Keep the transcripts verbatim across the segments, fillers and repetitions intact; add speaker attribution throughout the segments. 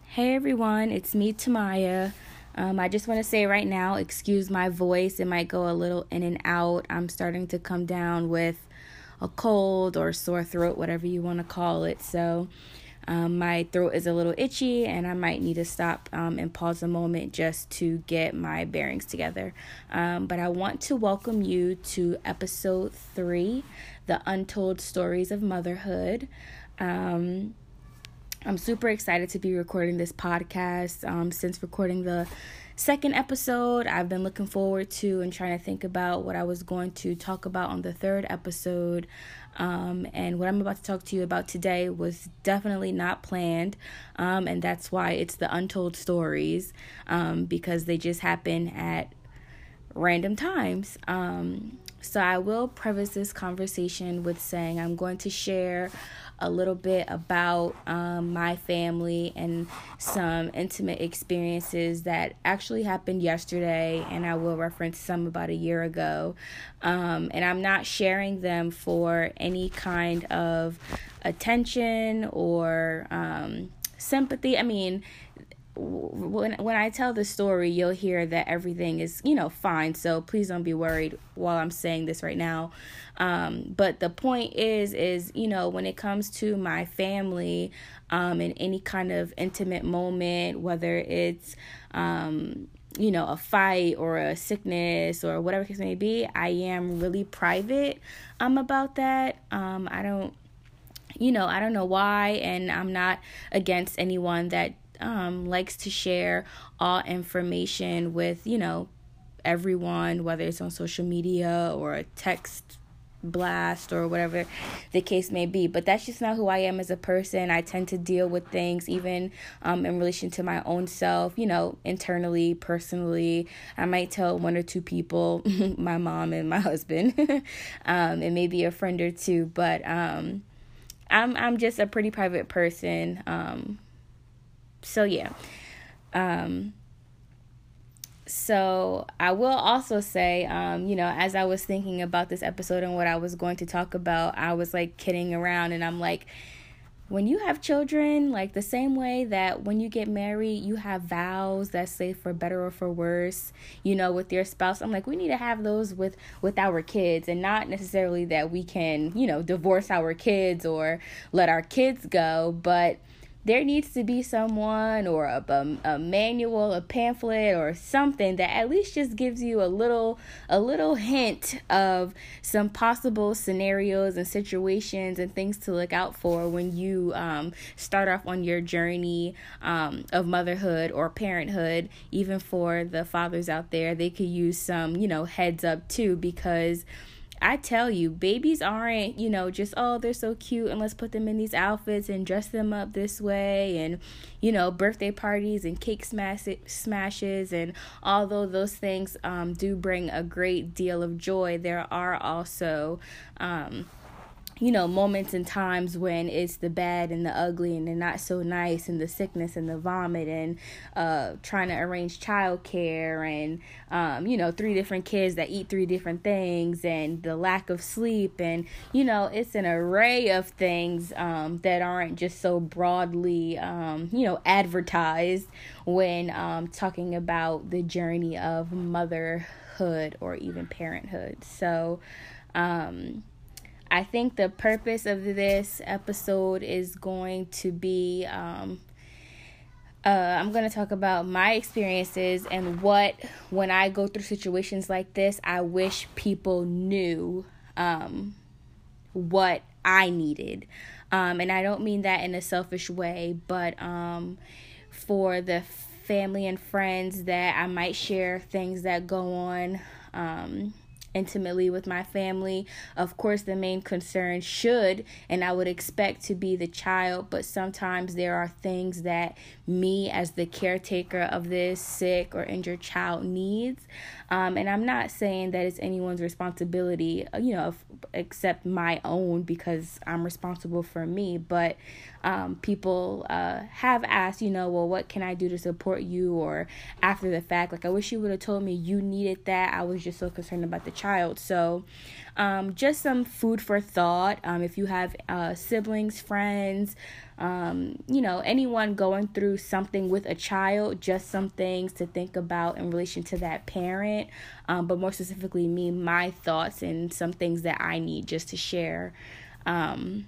Speaker 1: Hey everyone, it's me, Tamaya. Um, I just want to say right now, excuse my voice. It might go a little in and out. I'm starting to come down with a cold or sore throat, whatever you want to call it. So um, my throat is a little itchy and I might need to stop um, and pause a moment just to get my bearings together. Um, but I want to welcome you to episode three, The Untold Stories of Motherhood. Um, I'm super excited to be recording this podcast. Um, since recording the second episode, I've been looking forward to and trying to think about what I was going to talk about on the third episode. Um, and what I'm about to talk to you about today was definitely not planned. Um, and that's why it's the untold stories, um, because they just happen at random times. Um, so I will preface this conversation with saying I'm going to share a little bit about um, my family and some intimate experiences that actually happened yesterday, and I will reference some about a year ago. Um, and I'm not sharing them for any kind of attention or um, sympathy. I mean, when when I tell the story, you'll hear that everything is, you know, fine. So please don't be worried while I'm saying this right now. Um, but the point is, is, you know, when it comes to my family, um, in any kind of intimate moment, whether it's, um, you know, a fight or a sickness or whatever case may be, I am really private, um, about that. Um, I don't, you know, I don't know why, and I'm not against anyone that Um, likes to share all information with, you know, everyone, whether it's on social media or a text blast or whatever the case may be. But that's just not who I am as a person. I tend to deal with things even um, in relation to my own self, you know, internally, personally. I might tell one or two people, my mom and my husband, um, and maybe a friend or two. But um, I'm I'm just a pretty private person. Um, So, yeah. Um, so I will also say, um, you know, as I was thinking about this episode and what I was going to talk about, I was like kidding around and I'm like, when you have children, like the same way that when you get married, you have vows that say for better or for worse, you know, with your spouse. I'm like, we need to have those with, with our kids, and not necessarily that we can, you know, divorce our kids or let our kids go, but there needs to be someone or a, a, a manual, a pamphlet or something that at least just gives you a little a little hint of some possible scenarios and situations and things to look out for when you um, start off on your journey um, of motherhood or parenthood. Even for the fathers out there, they could use some, you know, heads up too, because I tell you, babies aren't, you know, just, oh, they're so cute and let's put them in these outfits and dress them up this way, and, you know, birthday parties and cake smash- smashes. And although those things um, do bring a great deal of joy, there are also um you know, moments and times when it's the bad and the ugly and the not so nice and the sickness and the vomit and uh, trying to arrange childcare and, um, you know, three different kids that eat three different things and the lack of sleep. And, you know, it's an array of things um, that aren't just so broadly, um, you know, advertised when um, talking about the journey of motherhood or even parenthood. So, um, I think the purpose of this episode is going to be, um, uh, I'm going to talk about my experiences and what, when I go through situations like this, I wish people knew um, what I needed. Um, and I don't mean that in a selfish way, but um, for the family and friends that I might share things that go on um intimately with my family. Of course, the main concern should and I would expect to be the child, but sometimes there are things that me as the caretaker of this sick or injured child needs. Um, and I'm not saying that it's anyone's responsibility, you know, except my own, because I'm responsible for me. But um, people uh, have asked, you know, well, what can I do to support you? Or after the fact, like, I wish you would have told me you needed that. I was just so concerned about the child. So um, just some food for thought. Um, if you have uh, siblings, friends, um, you know, anyone going through something with a child, just some things to think about in relation to that parent. Um, but more specifically, me, my thoughts and some things that I need just to share. Um,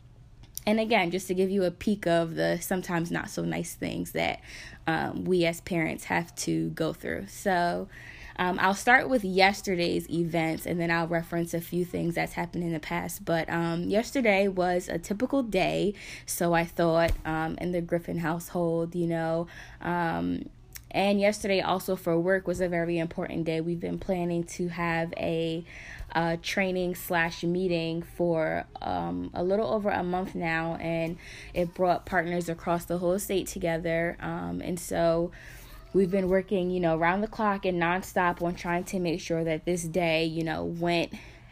Speaker 1: and again, just to give you a peek of the sometimes not so nice things that um, we as parents have to go through. So um, I'll start with yesterday's events, and then I'll reference a few things that's happened in the past. But um, yesterday was a typical day. So I thought um, in the Griffin household, you know, um, and yesterday also for work was a very important day. We've been planning to have a uh, training slash meeting for um, a little over a month now, and it brought partners across the whole state together. Um, and so we've been working, you know, around the clock and nonstop on trying to make sure that this day, you know, went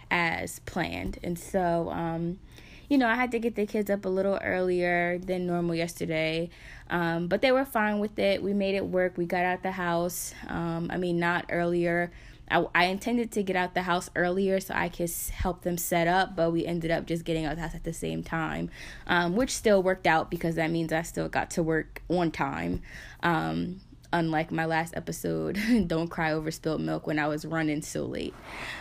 Speaker 1: as planned. And so, um, you know, I had to get the kids up a little earlier than normal yesterday, um, but they were fine with it. We made it work. We got out the house. Um, I mean, not earlier. I, I intended to get out the house earlier so I could help them set up, but we ended up just getting out the house at the same time, um, which still worked out because that means I still got to work on time. Um, unlike my last episode, Don't Cry Over Spilled Milk, when I was running so late.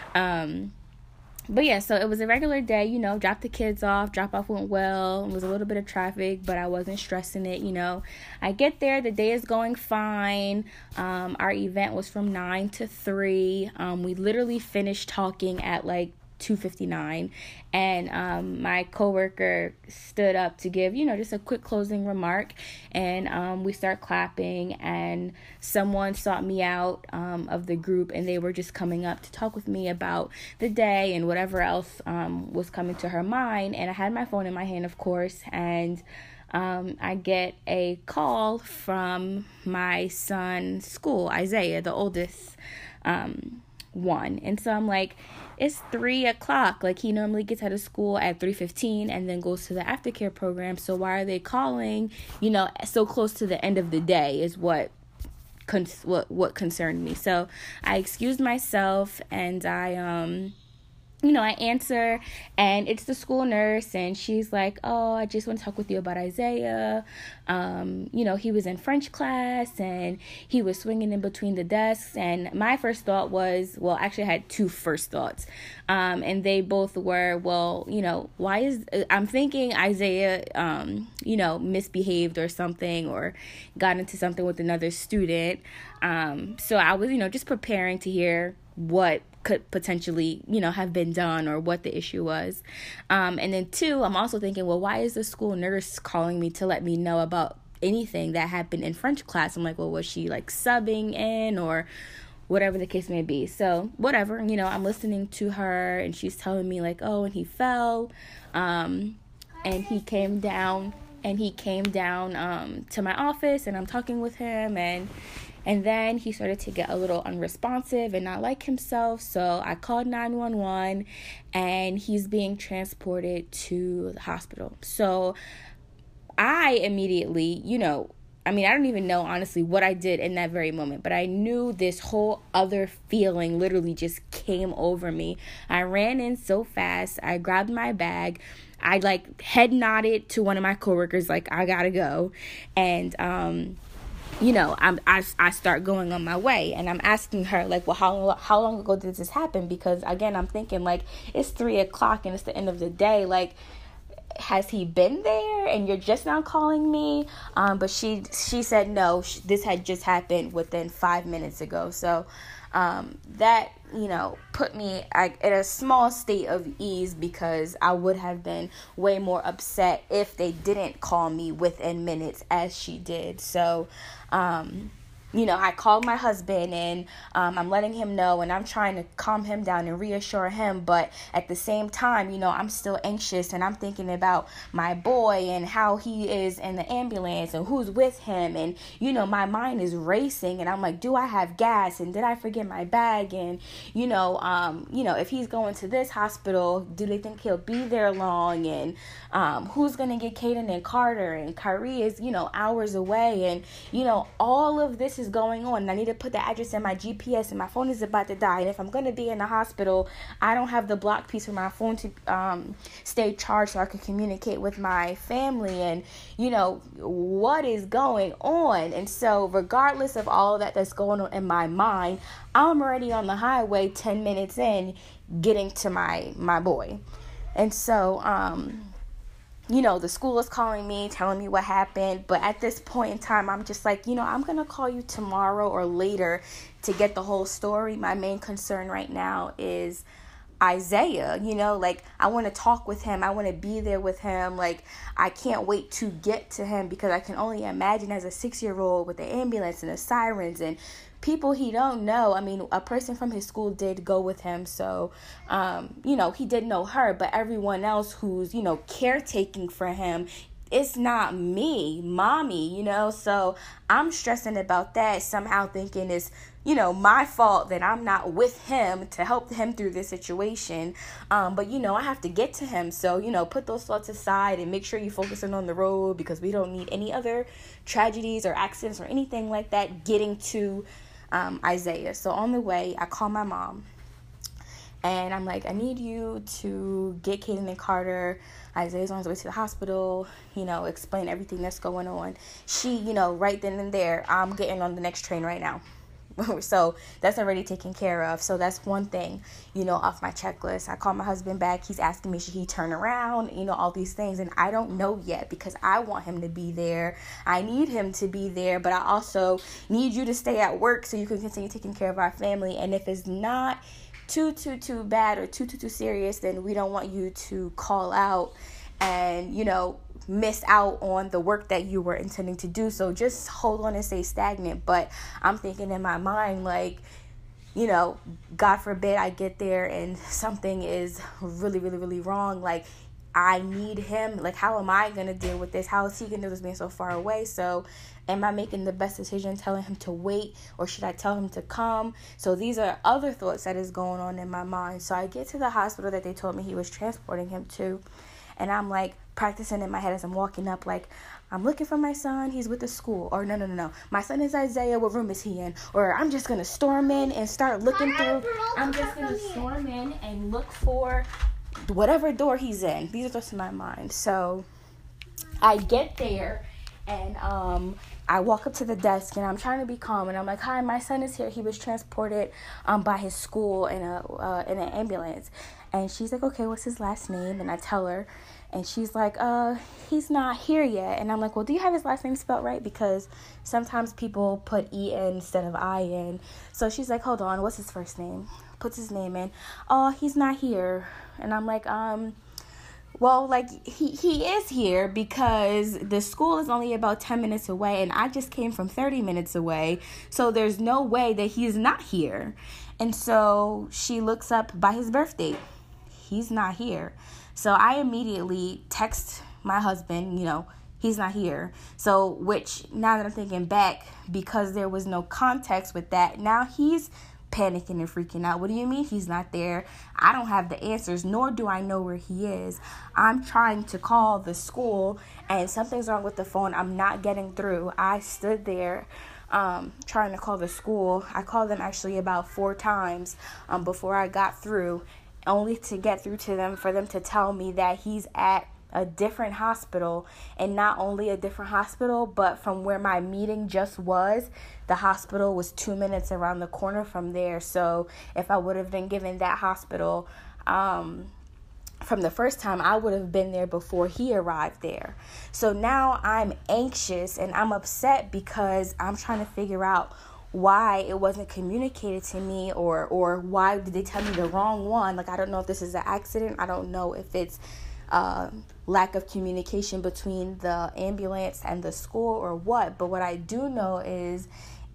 Speaker 1: Um, But yeah, so it was a regular day, you know, dropped the kids off, drop off went well, it was a little bit of traffic, but I wasn't stressing it, you know. I get there, the day is going fine. Um, our event was from nine to three. Um, we literally finished talking at like two fifty-nine, and um, my coworker stood up to give, you know, just a quick closing remark, and um, we start clapping, and someone sought me out um, of the group, and they were just coming up to talk with me about the day and whatever else um, was coming to her mind, and I had my phone in my hand, of course, and um, I get a call from my son's school, Isaiah, the oldest um, one, and so I'm like, it's three o'clock. Like, he normally gets out of school at three fifteen and then goes to the aftercare program. So why are they calling, you know, so close to the end of the day is what con- what what concerned me. So I excused myself, and I um you know, I answer, and it's the school nurse, and she's like, oh, I just want to talk with you about Isaiah. Um, you know, he was in French class, and he was swinging in between the desks, and my first thought was, well, actually I had two first thoughts, um, and they both were, well, you know, why is, I'm thinking Isaiah, um, you know, misbehaved or something, or got into something with another student, um, so I was, you know, just preparing to hear what could potentially, you know, have been done or what the issue was. Um, and then two, I'm also thinking, well, why is the school nurse calling me to let me know about anything that happened in French class? I'm like, well, was she like subbing in or whatever the case may be? So whatever, you know, I'm listening to her, and she's telling me like, oh, and he fell, um, and he came down, and he came down um, to my office, and I'm talking with him, and And then he started to get a little unresponsive and not like himself. So I called nine one one, and he's being transported to the hospital. So I immediately, you know, I mean, I don't even know, honestly, what I did in that very moment. But I knew this whole other feeling literally just came over me. I ran in so fast. I grabbed my bag. I, like, head nodded to one of my coworkers, like, I gotta go. And, um... you know, I'm, I, I start going on my way, and I'm asking her, like, well, how, how long ago did this happen? Because, again, I'm thinking, like, it's three o'clock and it's the end of the day. Like, has he been there and you're just now calling me? Um, but she, she said, no, sh- this had just happened within five minutes ago. So, um, that, you know, put me I, in a small state of ease, because I would have been way more upset if they didn't call me within minutes as she did. So, um, you know, I called my husband, and um, I'm letting him know, and I'm trying to calm him down and reassure him. But at the same time, you know, I'm still anxious, and I'm thinking about my boy and how he is in the ambulance and who's with him. And, you know, my mind is racing, and I'm like, do I have gas? And did I forget my bag? And, you know, um, you know, if he's going to this hospital, do they think he'll be there long? And um, who's going to get Caden and Carter? And Kyrie is, you know, hours away. And, you know, all of this is going on, and I need to put the address in my G P S, and my phone is about to die. And if I'm going to be in the hospital, I don't have the block piece for my phone to um, stay charged so I can communicate with my family. And, you know, what is going on? And so regardless of all of that that's going on in my mind, I'm already on the highway ten minutes in getting to my, my boy. And so, um, you know, the school is calling me, telling me what happened. But at this point in time, I'm just like, you know, I'm going to call you tomorrow or later to get the whole story. My main concern right now is Isaiah. You know, like, I want to talk with him. I want to be there with him. Like, I can't wait to get to him, because I can only imagine as a six-year-old with the ambulance and the sirens and people he don't know. I mean, a person from his school did go with him, so, um, you know, he did know her, but everyone else who's, you know, caretaking for him, it's not me, mommy, you know, so I'm stressing about that, somehow thinking it's, you know, my fault that I'm not with him to help him through this situation, um, but, you know, I have to get to him, so, you know, put those thoughts aside and make sure you're focusing on the road, because we don't need any other tragedies or accidents or anything like that getting to Um, Isaiah. So on the way, I call my mom, and I'm like, I need you to get Caden and Carter. Isaiah's on his way to the hospital, you know, explain everything that's going on. She, you know, right then and there, I'm getting on the next train right now. So that's already taken care of. So that's one thing, you know, off my checklist. I call my husband back. He's asking me, should he turn around? You know, all these things. And I don't know yet, because I want him to be there. I need him to be there. But I also need you to stay at work so you can continue taking care of our family. And if it's not too, too, too bad or too, too, too serious, then we don't want you to call out and, you know, miss out on the work that you were intending to do. So just hold on and stay stagnant. But I'm thinking in my mind, like, you know, God forbid I get there and something is really, really, really wrong. Like, I need him. Like, how am I going to deal with this? How is he going to do this being so far away? So am I making the best decision telling him to wait, or should I tell him to come? So these are other thoughts that is going on in my mind. So I get to the hospital that they told me he was transporting him to, and I'm like practicing in my head as I'm walking up, like, I'm looking for my son, he's with the school. Or no, no, no, no. My son is Isaiah, what room is he in? Or I'm just going to storm in and start looking through. I'm just going to storm in and look for whatever door he's in. These are thoughts in my mind. So I get there, and um, I walk up to the desk, and I'm trying to be calm. And I'm like, hi, my son is here. He was transported um, by his school in a uh, in an ambulance. And she's like, okay, what's his last name? And I tell her. And she's like, uh, he's not here yet. And I'm like, well, do you have his last name spelled right? Because sometimes people put E in instead of I in. So she's like, hold on, what's his first name? Puts his name in. Oh, he's not here. And I'm like, um, well, like, he, he is here, because the school is only about ten minutes away, and I just came from thirty minutes away. So there's no way that he's not here. And so she looks up by his birth date. He's not here. So I immediately text my husband, you know, he's not here. So, which, now that I'm thinking back, because there was no context with that, now he's panicking and freaking out. What do you mean he's not there? I don't have the answers, nor do I know where he is. I'm trying to call the school, and something's wrong with the phone. I'm not getting through. I stood there um, trying to call the school. I called them actually about four times um, before I got through, only to get through to them for them to tell me that he's at a different hospital, and not only a different hospital, but from where my meeting just was, the hospital was two minutes around the corner from there. So if I would have been given that hospital um, from the first time, I would have been there before he arrived there. So now I'm anxious and I'm upset, because I'm trying to figure out why it wasn't communicated to me, or or why did they tell me the wrong one. Like, I don't know if this is an accident. I don't know if it's uh, lack of communication between the ambulance and the school or what. But what I do know is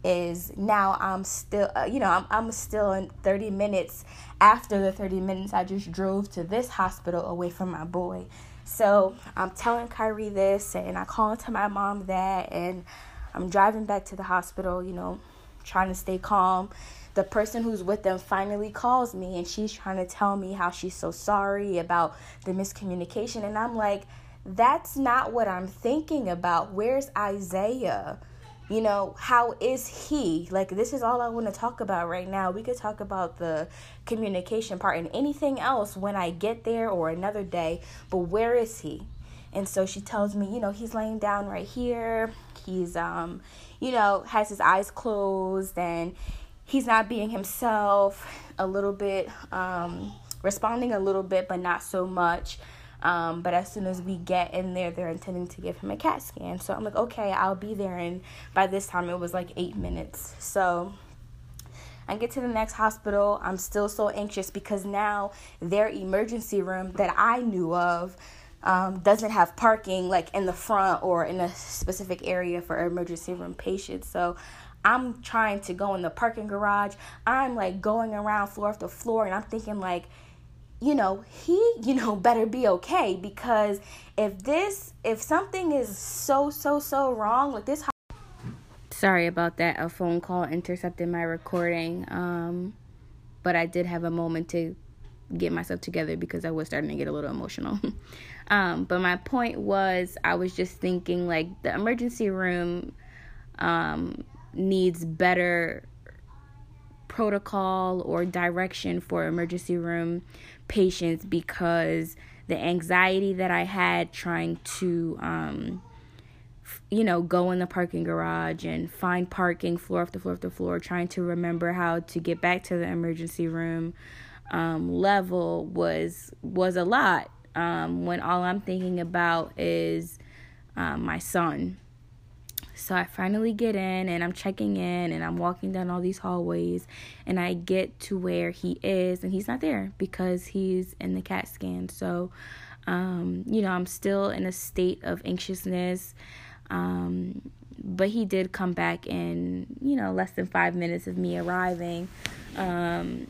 Speaker 1: is now I'm still, uh, you know, I'm, I'm still in thirty minutes after the thirty minutes I just drove to this hospital away from my boy. So I'm telling Kyrie this, and I call to my mom that, and I'm driving back to the hospital, you know, trying to stay calm. The person who's with them finally calls me, and she's trying to tell me how she's so sorry about the miscommunication. And I'm like, that's not what I'm thinking about. Where's Isaiah? You know, how is he? Like, this is all I want to talk about right now. We could talk about the communication part and anything else when I get there or another day, but where is he? And so she tells me, you know, he's laying down right here. He's, um, you know, has his eyes closed, and he's not being himself, a little bit, um, responding a little bit, but not so much. Um, but as soon as we get in there, they're intending to give him a CAT scan. So I'm like, okay, I'll be there. And by this time, it was like eight minutes. So I get to the next hospital. I'm still so anxious because now their emergency room that I knew of um, doesn't have parking like in the front or in a specific area for emergency room patients. So I'm trying to go in the parking garage. I'm like going around floor after floor, and I'm thinking like, you know, he, you know, better be okay, because if this, if something is so, so, so wrong, like this. Sorry about that. A phone call intercepted my recording. Um, but I did have a moment to get myself together because I was starting to get a little emotional. um, but my point was, I was just thinking like the emergency room, um, needs better protocol or direction for emergency room patients, because the anxiety that I had trying to, um, f- you know, go in the parking garage and find parking floor after floor after floor, trying to remember how to get back to the emergency room um, level was was a lot. Um, when all I'm thinking about is um, my son. So I finally get in, and I'm checking in, and I'm walking down all these hallways, and I get to where he is, and he's not there because he's in the CAT scan. So, um, you know, I'm still in a state of anxiousness, um, but he did come back in, you know, less than five minutes of me arriving. Um,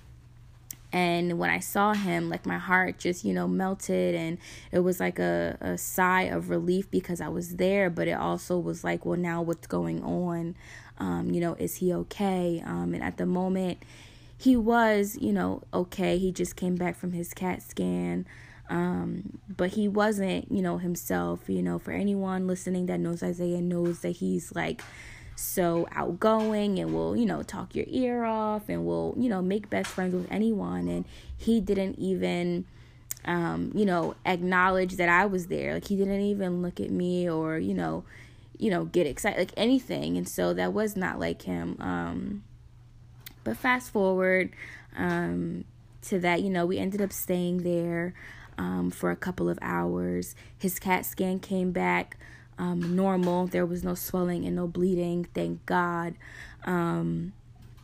Speaker 1: And when I saw him, like, my heart just, you know, melted, and it was like a, a sigh of relief because I was there, but it also was like, well, now what's going on? Um, you know, is he okay? Um, and at the moment, he was, you know, okay. He just came back from his CAT scan, um, but he wasn't, you know, himself. You know, for anyone listening that knows Isaiah knows that he's, like, so outgoing and will, you know, talk your ear off and will, you know, make best friends with anyone. And he didn't even, um, you know, acknowledge that I was there. Like, he didn't even look at me or, you know, you know, get excited, like anything. And so that was not like him. Um, but fast forward um, to that, you know, we ended up staying there um, for a couple of hours. His CAT scan came back Um, normal. There was no swelling and no bleeding, thank God. Um,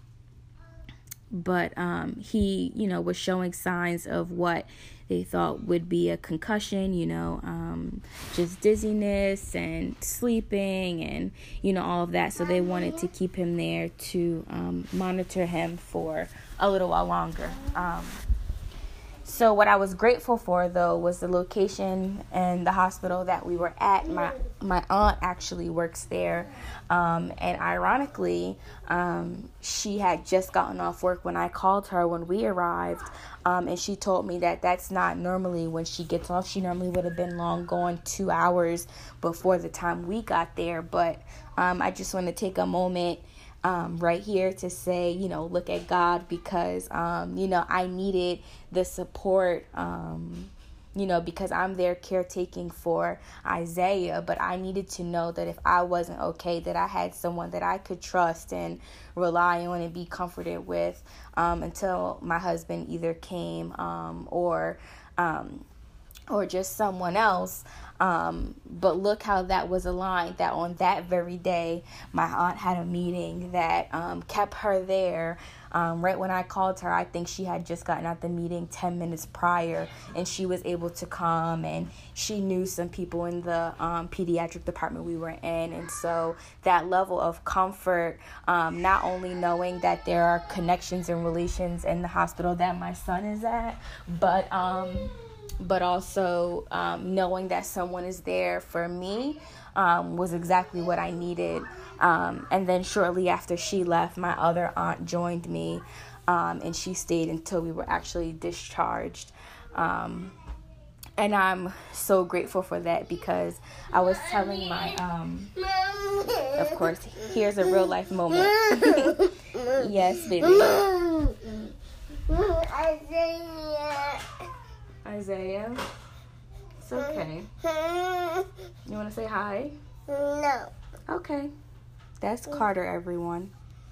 Speaker 1: but um, he, you know, was showing signs of what they thought would be a concussion, you know, um, just dizziness and sleeping and, you know, all of that. So they wanted to keep him there to um, monitor him for a little while longer. Um, So what I was grateful for, though, was the location and the hospital that we were at. My my aunt actually works there. Um, and ironically, um, she had just gotten off work when I called her when we arrived. Um, and she told me that that's not normally when she gets off. She normally would have been long gone two hours before the time we got there. But um, I just want to take a moment Um, right here to say, you know, look at God, because, um, you know, I needed the support, um, you know, because I'm there caretaking for Isaiah, but I needed to know that if I wasn't okay, that I had someone that I could trust and rely on and be comforted with um, until my husband either came um, or, um, or just someone else. Um, but look how that was aligned, that on that very day, my aunt had a meeting that um, kept her there. Um, right when I called her, I think she had just gotten out the meeting ten minutes prior, and she was able to come, and she knew some people in the um, pediatric department we were in. And so that level of comfort, um, not only knowing that there are connections and relations in the hospital that my son is at, but um, but also um, knowing that someone is there for me um, was exactly what I needed. Um, and then shortly after she left, my other aunt joined me, um, and she stayed until we were actually discharged. Um, and I'm so grateful for that, because I was telling my, um, of course, here's a real life moment. Yes, baby. Isaiah, it's okay. You want to say hi?
Speaker 2: No.
Speaker 1: Okay. That's Carter, everyone.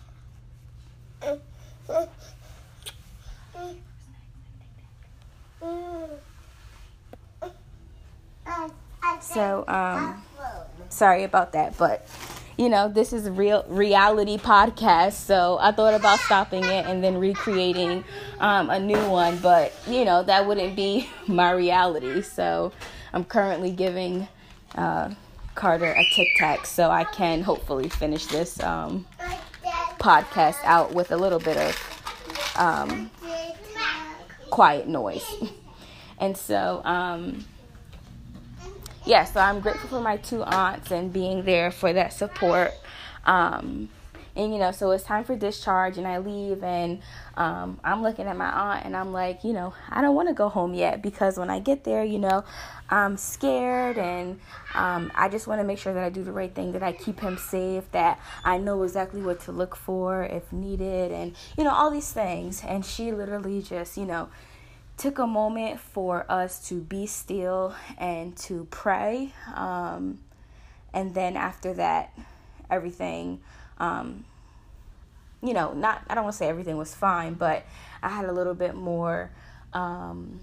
Speaker 1: So, um, sorry about that, but, you know, this is a real reality podcast, so I thought about stopping it and then recreating um, a new one, but, you know, that wouldn't be my reality, so I'm currently giving uh, Carter a Tic Tac so I can hopefully finish this um, podcast out with a little bit of um, quiet noise. And so, um, yeah, so I'm grateful for my two aunts and being there for that support. Um, and, you know, so it's time for discharge, and I leave, and um, I'm looking at my aunt, and I'm like, you know, I don't want to go home yet, because when I get there, you know, I'm scared, and um, I just want to make sure that I do the right thing, that I keep him safe, that I know exactly what to look for if needed, and, you know, all these things. And she literally just, you know, took a moment for us to be still and to pray. Um, and then after that, everything, um, you know, not, I don't want to say everything was fine, but I had a little bit more um,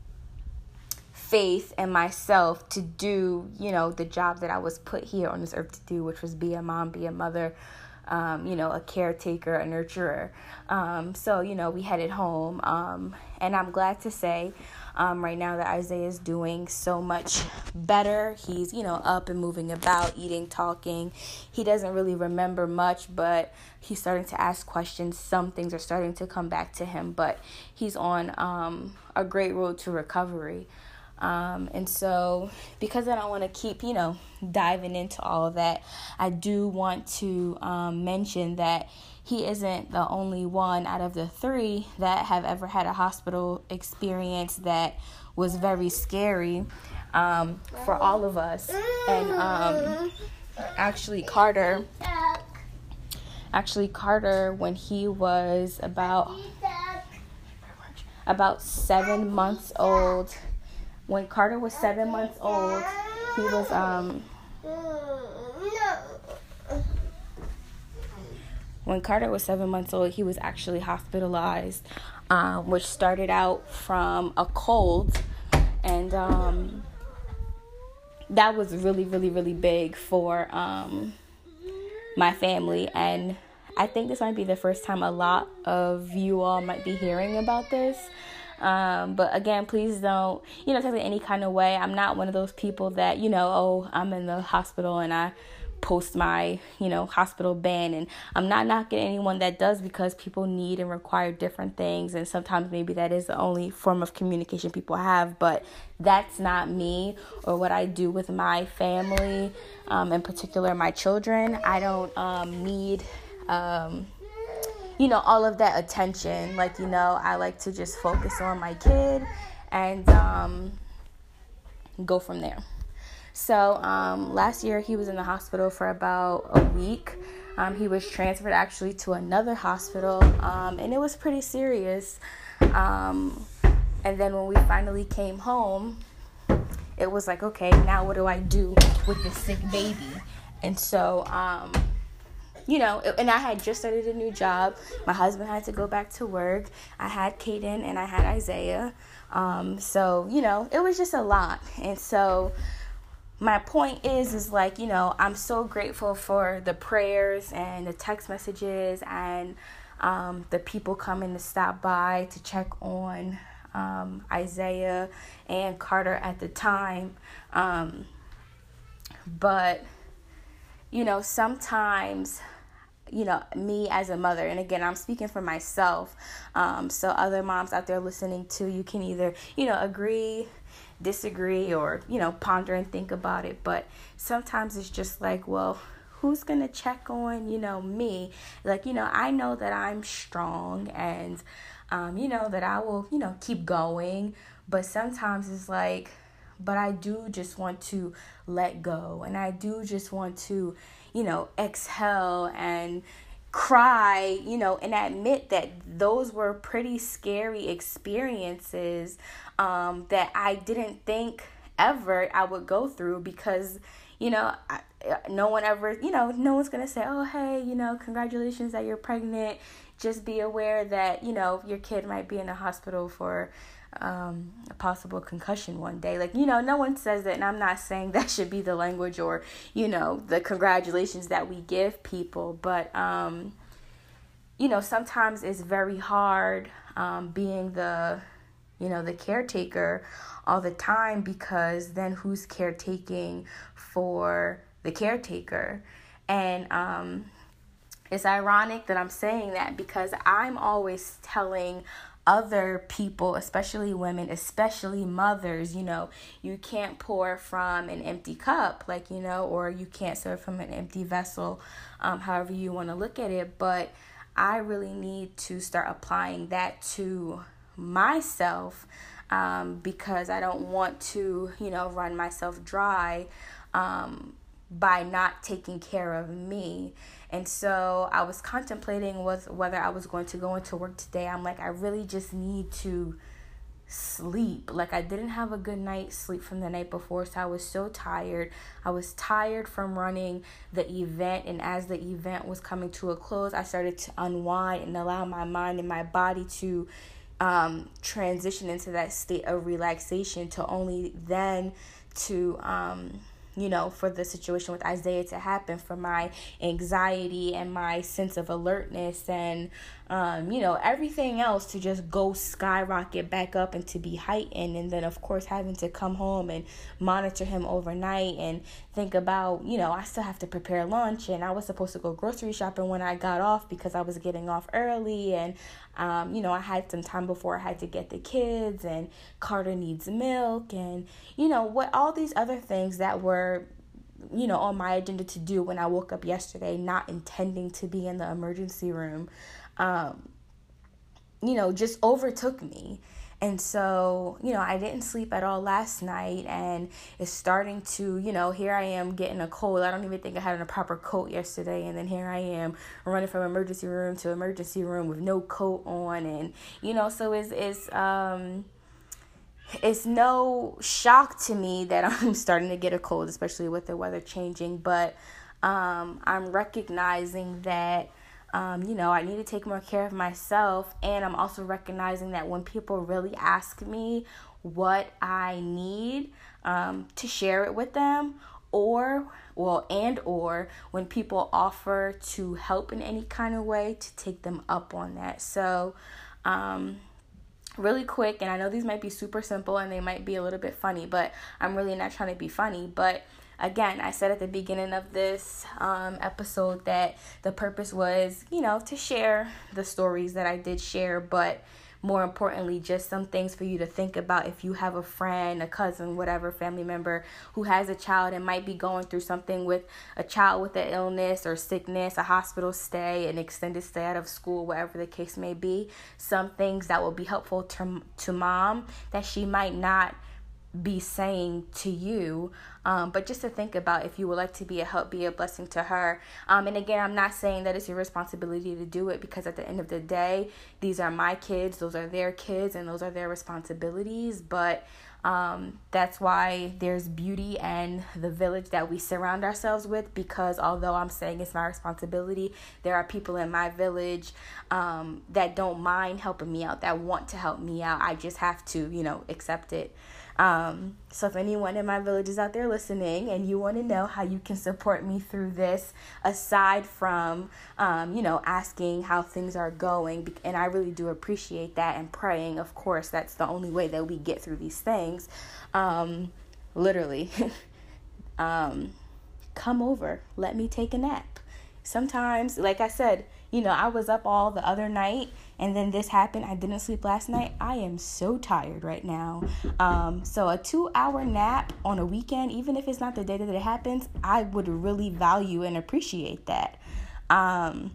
Speaker 1: faith in myself to do, you know, the job that I was put here on this earth to do, which was be a mom, be a mother, Um, you know, a caretaker, a nurturer. Um, so, you know, we headed home. Um, and I'm glad to say um, right now that Isaiah is doing so much better. He's, you know, up and moving about, eating, talking. He doesn't really remember much, but he's starting to ask questions. Some things are starting to come back to him, but he's on um, a great road to recovery. Um, and so because I don't want to keep, you know, diving into all of that, I do want to um, mention that he isn't the only one out of the three that have ever had a hospital experience that was very scary um, for all of us. And um, actually Carter, actually Carter, when he was about, about seven months old, When Carter was seven months old, he was, um, when Carter was seven months old, he was actually hospitalized, um, which started out from a cold, and, um, that was really, really, really big for, um, my family, and I think this might be the first time a lot of you all might be hearing about this. Um, but again, please don't, you know, take it any kind of way. I'm not one of those people that, you know, oh, I'm in the hospital and I post my, you know, hospital ban. And I'm not knocking anyone that does, because people need and require different things. And sometimes maybe that is the only form of communication people have. But that's not me or what I do with my family, um, in particular my children. I don't um, need... Um, you know, all of that attention. Like, you know, I like to just focus on my kid and um, go from there. So um, last year he was in the hospital for about a week. Um, he was transferred actually to another hospital, um, and it was pretty serious. Um, and then when we finally came home, it was like, okay, now what do I do with this sick baby? And so... Um, you know, and I had just started a new job. My husband had to go back to work. I had Kaden and I had Isaiah. Um, so, you know, it was just a lot. And so my point is, is like, you know, I'm so grateful for the prayers and the text messages and um, the people coming to stop by to check on um, Isaiah and Carter at the time. Um, but, you know, sometimes, you know, me as a mother, and again, I'm speaking for myself. Um, so other moms out there listening too, you can either, you know, agree, disagree, or, you know, ponder and think about it. But sometimes it's just like, well, who's going to check on, you know, me? Like, you know, I know that I'm strong and, um, you know, that I will, you know, keep going. But sometimes it's like, but I do just want to let go. And I do just want to, you know, exhale and cry, you know, and admit that those were pretty scary experiences um, that I didn't think ever I would go through because, you know, I, no one ever, you know, no one's going to say, oh, hey, you know, congratulations that you're pregnant. Just be aware that, you know, your kid might be in the hospital for um, a possible concussion one day. Like, you know, no one says that, and I'm not saying that should be the language or, you know, the congratulations that we give people. But, um, you know, sometimes it's very hard um, being the, you know, the caretaker all the time, because then who's caretaking for the caretaker? And um, it's ironic that I'm saying that because I'm always telling other people, especially women, especially mothers, you know, you can't pour from an empty cup, like, you know, or you can't serve from an empty vessel, um, however you want to look at it. But I really need to start applying that to myself um, because I don't want to, you know, run myself dry um, by not taking care of me. And so I was contemplating was whether I was going to go into work today. I'm like, I really just need to sleep. Like, I didn't have a good night's sleep from the night before, so I was so tired. I was tired from running the event, and as the event was coming to a close, I started to unwind and allow my mind and my body to um, transition into that state of relaxation, to only then to... Um, you know, for the situation with Isaiah to happen, for my anxiety and my sense of alertness and, um, you know, everything else to just go skyrocket back up and to be heightened. And then, of course, having to come home and monitor him overnight and think about, you know, I still have to prepare lunch, and I was supposed to go grocery shopping when I got off because I was getting off early. And, um, you know, I had some time before I had to get the kids, and Carter needs milk, and, you know, what all these other things that were, you know, on my agenda to do when I woke up yesterday, not intending to be in the emergency room, um, you know, just overtook me. And so, you know, I didn't sleep at all last night, and it's starting to, you know, here I am getting a cold. I don't even think I had a proper coat yesterday. And then here I am running from emergency room to emergency room with no coat on. And, you know, so it's, it's, um, it's no shock to me that I'm starting to get a cold, especially with the weather changing. But um, I'm recognizing that, um, you know, I need to take more care of myself. And I'm also recognizing that when people really ask me what I need, um, to share it with them, or, well, and or when people offer to help in any kind of way, to take them up on that. So, um, really quick, and I know these might be super simple and they might be a little bit funny, but I'm really not trying to be funny. But again, I said at the beginning of this um, episode that the purpose was, you know, to share the stories that I did share, but more importantly, just some things for you to think about if you have a friend, a cousin, whatever, family member who has a child and might be going through something with a child with an illness or sickness, a hospital stay, an extended stay out of school, whatever the case may be. Some things that will be helpful to, to mom that she might not be saying to you, um, but just to think about if you would like to be a help, be a blessing to her. Um, and again, I'm not saying that it's your responsibility to do it, because at the end of the day, these are my kids, those are their kids, and those are their responsibilities. But Um, that's why there's beauty in the village that we surround ourselves with, because although I'm saying it's my responsibility, there are people in my village um, that don't mind helping me out, that want to help me out. I just have to, you know, accept it. Um, so if anyone in my village is out there listening and you want to know how you can support me through this, aside from, um, you know, asking how things are going, and I really do appreciate that, and praying, of course, that's the only way that we get through these things. Um, literally, um, come over, let me take a nap. Sometimes, like I said, you know, I was up all the other night, and then this happened. I didn't sleep last night. I am so tired right now. Um, so a two-hour nap on a weekend, even if it's not the day that it happens, I would really value and appreciate that. Um,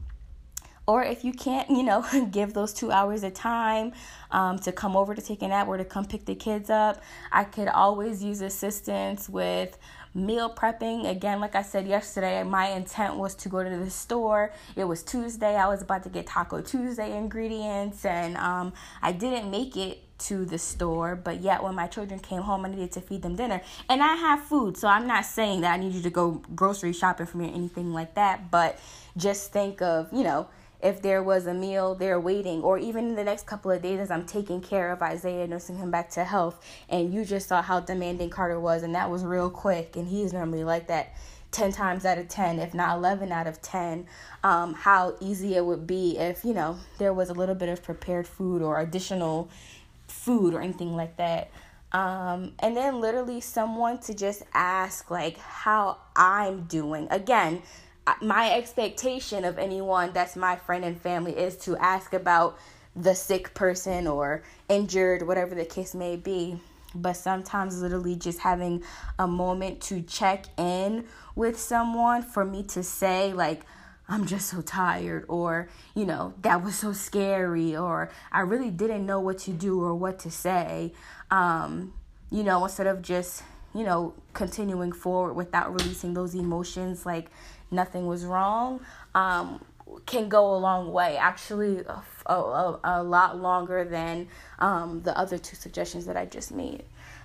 Speaker 1: or if you can't, you know, give those two hours of time um, to come over to take a nap or to come pick the kids up, I could always use assistance with meal prepping. Again, like I said yesterday, my intent was to go to the store. It was Tuesday. I was about to get Taco Tuesday ingredients, and um, I didn't make it to the store, but yet when my children came home, I needed to feed them dinner. And I have food, so I'm not saying that I need you to go grocery shopping for me or anything like that, but just think of, you know, if there was a meal there waiting, or even in the next couple of days as I'm taking care of Isaiah, nursing him back to health, and you just saw how demanding Carter was, and that was real quick, and he's normally like that ten times out of ten, if not eleven out of ten, um, how easy it would be if, you know, there was a little bit of prepared food or additional food or anything like that. Um, and then literally someone to just ask, like, how I'm doing. Again, my expectation of anyone that's my friend and family is to ask about the sick person or injured, whatever the case may be. But sometimes literally just having a moment to check in with someone, for me to say, like, I'm just so tired, or, you know, that was so scary, or I really didn't know what to do or what to say, um, you know, instead of just, you know, continuing forward without releasing those emotions, like nothing was wrong, um, can go a long way. Actually, a, a, a lot longer than um, the other two suggestions that I just made.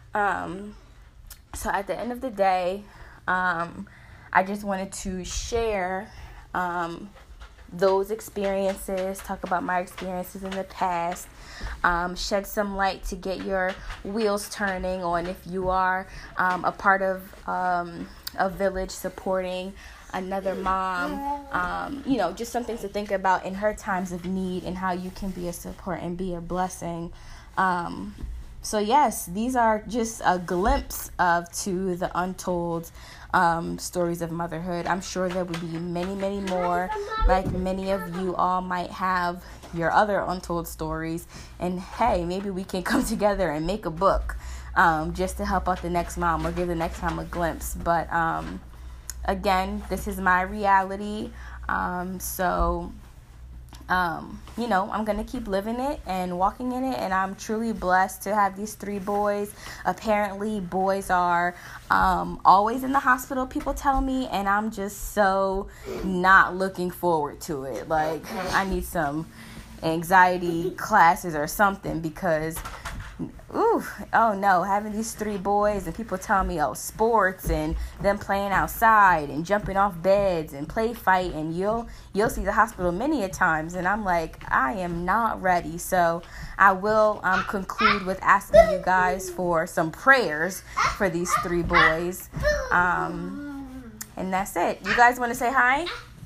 Speaker 1: Um, so at the end of the day, um, I just wanted to share um, those experiences, talk about my experiences in the past, um, shed some light to get your wheels turning on if you are um, a part of um, a village supporting another mom, um, you know, just something to think about in her times of need, and how you can be a support and be a blessing. Um, so yes, these are just a glimpse of to the untold um, stories of motherhood. I'm sure there will be many, many more. Like many of you all might have your other untold stories, and hey, maybe we can come together and make a book um, just to help out the next mom or give the next mom a glimpse. But um, again, this is my reality. Um, so, um, you know, I'm going to keep living it and walking in it. And I'm truly blessed to have these three boys. Apparently, boys are um, always in the hospital, people tell me. And I'm just so not looking forward to it. Like, I need some anxiety classes or something, because ooh, oh no, having these three boys and people tell me, oh, sports and them playing outside and jumping off beds and play fight, and you'll you'll see the hospital many a times, and I'm like, I am not ready. So I will um, conclude with asking you guys for some prayers for these three boys, um, and that's it. You guys want to say hi?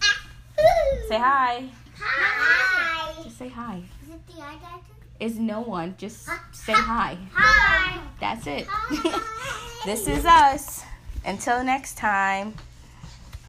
Speaker 1: Say hi.
Speaker 2: Hi.
Speaker 1: Just say hi.
Speaker 2: Is it the eye doctor?
Speaker 1: Is no one. Just say hi.
Speaker 2: Hi.
Speaker 1: That's it.
Speaker 2: Hi.
Speaker 1: This is us. Until next time.